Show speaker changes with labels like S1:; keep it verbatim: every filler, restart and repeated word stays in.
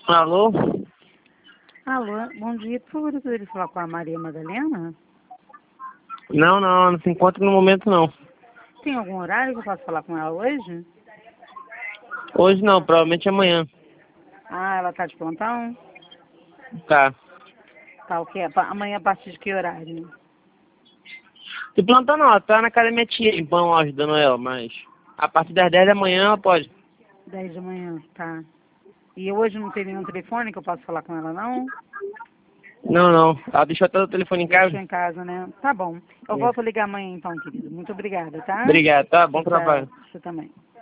S1: Alô?
S2: Alô, bom dia. Por favor, eu poderia falar com a Maria Madalena?
S1: Não, não, não se encontra no momento não.
S2: Tem algum horário que eu posso falar com ela hoje?
S1: Hoje não, provavelmente amanhã.
S2: Ah, ela tá de plantão?
S1: Tá.
S2: Tá, o quê? Pa- Amanhã a partir de que horário?
S1: De plantão não, ela tá na casa da minha tia, em pão, ajudando ela, mas a partir das dez da manhã ela pode.
S2: Dez da manhã, tá. E hoje não tem nenhum telefone que eu possa falar com ela, não?
S1: Não, não. Ela deixou até o telefone em casa.
S2: Deixou em casa, né? Tá bom. Eu
S1: É.
S2: volto a ligar amanhã então, querido. Muito obrigada, tá?
S1: Obrigado, tá? Bom
S2: Tchau, tchau.
S1: trabalho.
S2: Você também.